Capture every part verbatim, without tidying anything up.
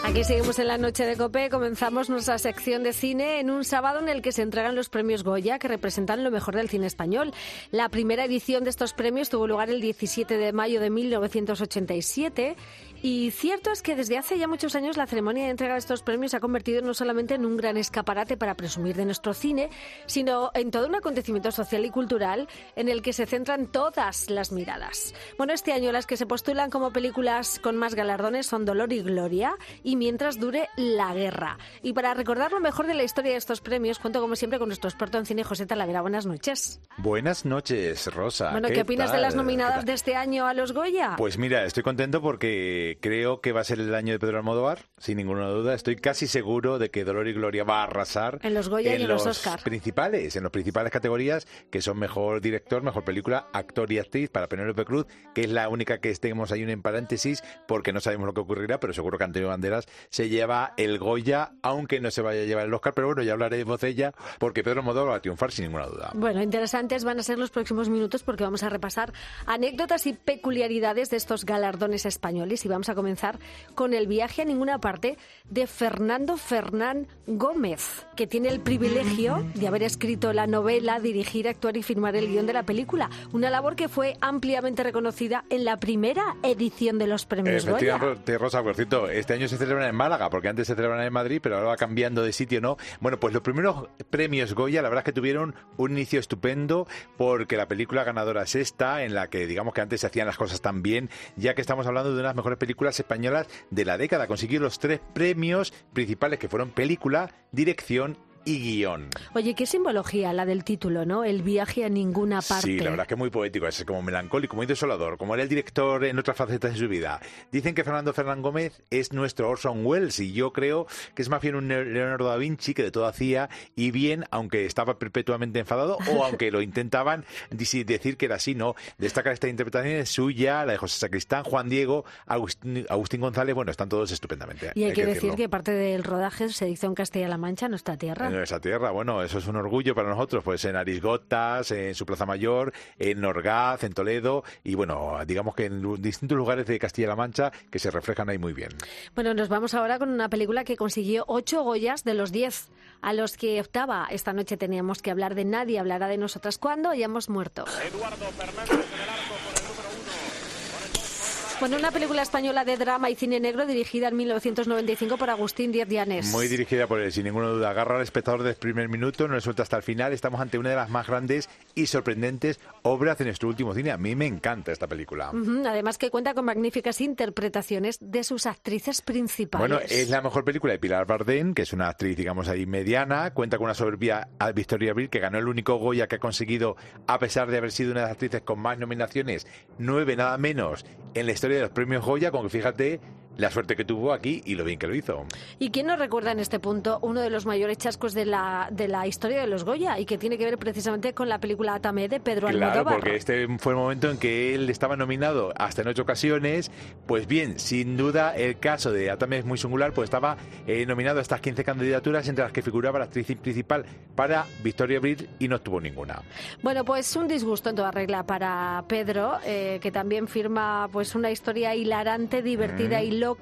Aquí seguimos en la noche de COPE, comenzamos nuestra sección de cine en un sábado en el que se entregan los premios Goya, que representan lo mejor del cine español. La primera edición de estos premios tuvo lugar el diecisiete de mayo de mil novecientos ochenta y siete y cierto es que desde hace ya muchos años la ceremonia de entrega de estos premios se ha convertido no solamente en un gran escaparate para presumir de nuestro cine, sino en todo un acontecimiento social y cultural en el que se centran todas las miradas. Bueno, este año las que se postulan como películas con más galardones son Dolor y Gloria y Mientras dure la guerra. Y para recordar lo mejor de la historia de estos premios, cuento como siempre con nuestro experto en cine, José Talavera. Buenas noches. Buenas noches, Rosa. Bueno, ¿qué, ¿qué opinas tal? de las nominadas de este año a los Goya? Pues mira, estoy contento porque creo que va a ser el año de Pedro Almodóvar, sin ninguna duda. Estoy casi seguro de que Dolor y Gloria va a arrasar en los Goya en y en los, los Oscar. principales, en los principales categorías, que son mejor director, mejor película, actor y actriz para Penélope Cruz, que es la única que tenemos ahí en paréntesis porque no sabemos lo que ocurrirá, pero seguro que Antonio Banderas se lleva el Goya, aunque no se vaya a llevar el Oscar, pero bueno, ya hablaremos de ella, porque Pedro Almodóvar va a triunfar sin ninguna duda. Bueno, interesantes van a ser los próximos minutos porque vamos a repasar anécdotas y peculiaridades de estos galardones españoles y vamos a comenzar con El viaje a ninguna parte de Fernando Fernán Gómez, que tiene el privilegio de haber escrito la novela, dirigir, actuar y firmar el guión de la película, una labor que fue ampliamente reconocida en la primera edición de los premios Goya. Efectivamente, Rosa, por cierto, este año se celebran en Málaga, porque antes se celebran en Madrid, pero ahora va cambiando de sitio, ¿no? Bueno, pues los primeros premios Goya, la verdad es que tuvieron un inicio estupendo, porque la película ganadora es esta, en la que digamos que antes se hacían las cosas tan bien, ya que estamos hablando de una de las mejores películas españolas de la década. Consiguió los tres premios principales, que fueron película, dirección y guión. Oye, qué simbología la del título, ¿no? El viaje a ninguna parte. Sí, la verdad es que es muy poético, es como melancólico, muy desolador, como era el director en otras facetas de su vida. Dicen que Fernando Fernán Gómez es nuestro Orson Welles y yo creo que es más bien un Leonardo da Vinci que de todo hacía y bien, aunque estaba perpetuamente enfadado o aunque lo intentaban decir que era así, ¿no? Destaca esta interpretación es suya, la de José Sacristán, Juan Diego, Agustín, Agustín González, bueno, están todos estupendamente. Y hay, hay que, que decir decirlo. que parte del rodaje se hizo en Castilla-La Mancha, nuestra tierra. En esa tierra, bueno, eso es un orgullo para nosotros, pues en Arisgotas, en su Plaza Mayor, en Orgaz, en Toledo y bueno, digamos que en distintos lugares de Castilla-La Mancha que se reflejan ahí muy bien. Bueno, nos vamos ahora con una película que consiguió ocho Goyas de los diez a los que optaba. Esta noche teníamos que hablar de Nadie hablará de nosotras cuando hayamos muerto. Eduardo Fernández en el arco con el número uno. Bueno, una película española de drama y cine negro dirigida en mil novecientos noventa y cinco por Agustín Díaz Llanes. Muy dirigida por él, sin ninguna duda. Agarra al espectador desde el primer minuto, no le suelta hasta el final. Estamos ante una de las más grandes y sorprendentes obras de nuestro último cine. A mí me encanta esta película. Uh-huh. Además que cuenta con magníficas interpretaciones de sus actrices principales. Bueno, es la mejor película de Pilar Bardem, que es una actriz, digamos, ahí mediana. Cuenta con una soberbia Victoria Abril, que ganó el único Goya que ha conseguido, a pesar de haber sido una de las actrices con más nominaciones, nueve nada menos, en la historia de los premios Goya, con que fíjate la suerte que tuvo aquí y lo bien que lo hizo. ¿Y quién nos recuerda en este punto uno de los mayores chascos de la, de la historia de los Goya y que tiene que ver precisamente con la película Atame de Pedro Almodóvar? Claro, porque este fue el momento en que él estaba nominado hasta en ocho ocasiones. Pues bien, sin duda el caso de Atame es muy singular, pues estaba eh, nominado a estas quince candidaturas, entre las que figuraba la actriz principal para Victoria Abril y no obtuvo ninguna. Bueno, pues un disgusto en toda regla para Pedro, eh, que también firma pues una historia hilarante, divertida mm. y loca,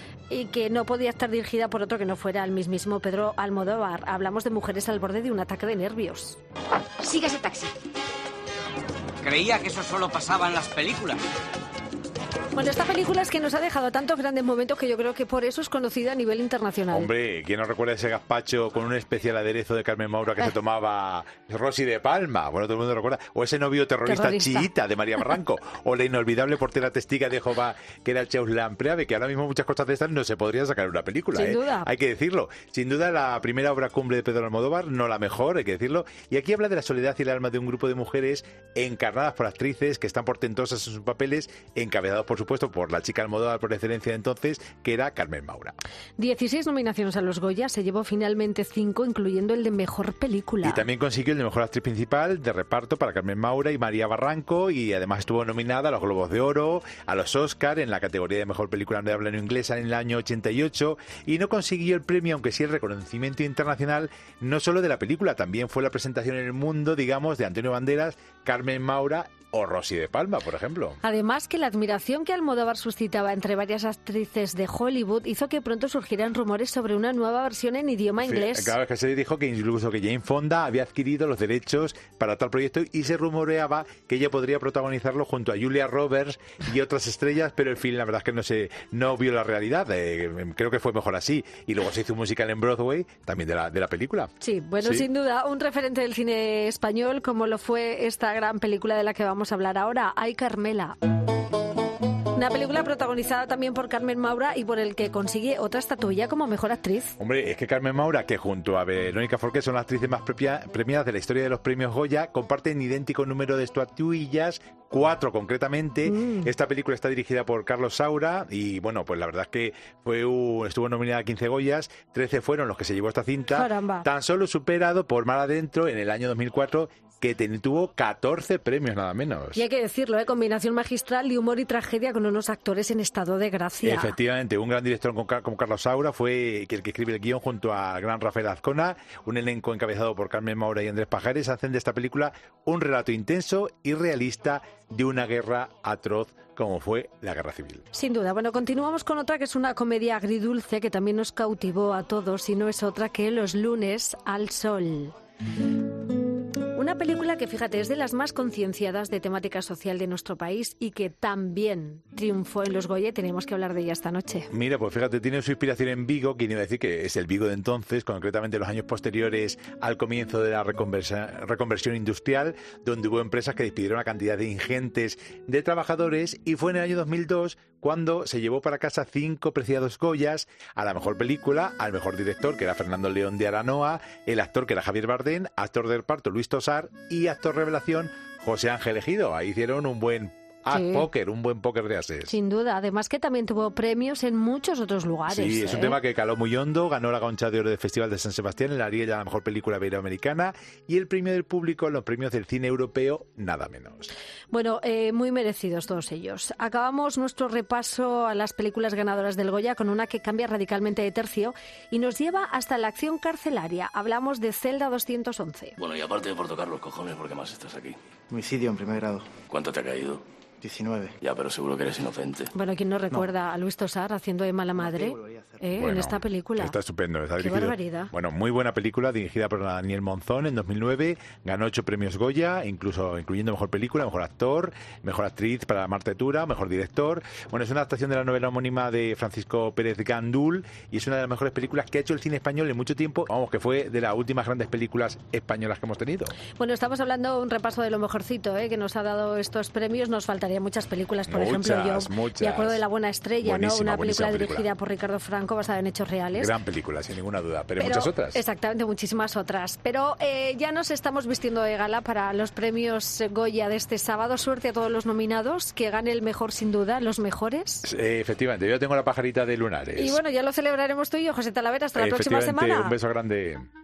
y que no podía estar dirigida por otro que no fuera el mismísimo Pedro Almodóvar. Hablamos de mujeres al borde de un ataque de nervios. Siga ese taxi. Creía que eso solo pasaba en las películas. Bueno, esta película es que nos ha dejado tantos grandes momentos que yo creo que por eso es conocida a nivel internacional. Hombre, ¿quién no recuerda ese gazpacho con un especial aderezo de Carmen Maura que se tomaba Rosy de Palma? Bueno, todo el mundo lo recuerda. O ese novio terrorista, terrorista. chiita de María Barranco. O la inolvidable portera testiga de Jehová, que era Cheuslan Preave, que ahora mismo muchas cosas de estas no se podrían sacar en una película. Sin ¿eh? duda. Hay que decirlo. Sin duda la primera obra cumbre de Pedro Almodóvar, no la mejor, hay que decirlo. Y aquí habla de la soledad y el alma de un grupo de mujeres encarnadas por actrices que están portentosas en sus papeles, encabezados por supuesto por la chica Almodóvar por excelencia de entonces, que era Carmen Maura. dieciséis nominaciones a los Goya, se llevó finalmente cinco, incluyendo el de Mejor Película. Y también consiguió el de Mejor Actriz Principal de reparto para Carmen Maura y María Barranco, y además estuvo nominada a los Globos de Oro, a los Oscar en la categoría de Mejor Película de habla no inglesa en el año ochenta y ocho, y no consiguió el premio, aunque sí el reconocimiento internacional, no solo de la película, también fue la presentación en el mundo, digamos, de Antonio Banderas, Carmen Maura o Rosy de Palma, por ejemplo. Además, que la admiración que Almodóvar suscitaba entre varias actrices de Hollywood hizo que pronto surgieran rumores sobre una nueva versión en idioma inglés. Sí, claro, que se dijo que incluso que Jane Fonda había adquirido los derechos para tal proyecto y se rumoreaba que ella podría protagonizarlo junto a Julia Roberts y otras estrellas, pero en fin, la verdad es que no se no vio la realidad. Eh, creo que fue mejor así. Y luego se hizo un musical en Broadway, también de la, de la película. Sí, bueno, sí. Sin duda, un referente del cine español, como lo fue esta gran película de la que vamos a hablar ahora, Ay, Carmela. Una película protagonizada también por Carmen Maura y por el que consigue otra estatuilla como mejor actriz. Hombre, es que Carmen Maura, que junto a Verónica Forqué son las actrices más premiadas de la historia de los premios Goya, comparten idéntico número de estatuillas, cuatro concretamente. Mm. Esta película está dirigida por Carlos Saura y, bueno, pues la verdad es que fue un, estuvo nominada a quince Goyas, trece fueron los que se llevó esta cinta. Caramba. Tan solo superado por Mar Adentro en el año dos mil cuatro, que tuvo catorce premios nada menos. Y hay que decirlo, ¿eh? Combinación magistral de humor y tragedia con unos actores en estado de gracia. Efectivamente, un gran director como Carlos Saura fue el que escribe el guión junto a gran Rafael Azcona, un elenco encabezado por Carmen Maura y Andrés Pajares, hacen de esta película un relato intenso y realista de una guerra atroz como fue la Guerra Civil. Sin duda. Bueno, continuamos con otra que es una comedia agridulce que también nos cautivó a todos y no es otra que Los lunes al sol. Una película que, fíjate, es de las más concienciadas de temática social de nuestro país y que también triunfó en los Goya. Tenemos que hablar de ella esta noche. Mira, pues fíjate, tiene su inspiración en Vigo, que iba a decir que es el Vigo de entonces, concretamente los años posteriores al comienzo de la reconversa, reconversión industrial, donde hubo empresas que despidieron una cantidad de ingentes de trabajadores, y fue en el año dos mil dos cuando se llevó para casa cinco preciados Goyas: a la mejor película, al mejor director, que era Fernando León de Aranoa, el actor, que era Javier Bardem, actor de reparto Luis Tosar, y actor revelación José Ángel Ejido. Ahí hicieron un buen as sí. póker, un buen póker de ases. Sin duda, además que también tuvo premios en muchos otros lugares. Sí, es ¿eh? un tema que caló muy hondo, ganó la Concha de Oro del Festival de San Sebastián en la Ariel a la mejor película iberoamericana y el premio del público en los premios del cine europeo, nada menos. Bueno, eh, muy merecidos todos ellos. Acabamos nuestro repaso a las películas ganadoras del Goya con una que cambia radicalmente de tercio y nos lleva hasta la acción carcelaria. Hablamos de Celda doscientos once. Bueno, y aparte de por tocar los cojones, ¿por qué más estás aquí? Homicidio en primer grado. ¿Cuánto te ha caído? diecinueve. Ya, pero seguro que eres inocente. Bueno, ¿quién no recuerda no. a Luis Tosar haciendo de mala madre eh, bueno, en esta película? Está estupendo. Está Qué dirigido, barbaridad. Bueno, muy buena película, dirigida por Daniel Monzón en dos mil nueve. Ganó ocho premios Goya, incluso incluyendo mejor película, mejor actor, mejor actriz para Marta Tura, mejor director. Bueno, es una adaptación de la novela homónima de Francisco Pérez Gandul y es una de las mejores películas que ha hecho el cine español en mucho tiempo. Vamos, que fue de las últimas grandes películas españolas que hemos tenido. Bueno, estamos hablando un repaso de lo mejorcito ¿eh? que nos ha dado estos premios. Nos faltarían muchas películas. Por muchas, ejemplo, yo muchas. me acuerdo de La Buena Estrella, ¿no? Una película, película dirigida por Ricardo Franco basada en hechos reales. Gran película, sin ninguna duda, pero, pero muchas otras. Exactamente, muchísimas otras. Pero eh, ya nos estamos vistiendo de gala para los premios Goya de este sábado. Suerte a todos los nominados, que gane el mejor sin duda, los mejores. Eh, efectivamente, yo tengo la pajarita de lunares. Y bueno, ya lo celebraremos tú y yo, José Talavera, hasta la próxima semana. Un beso grande.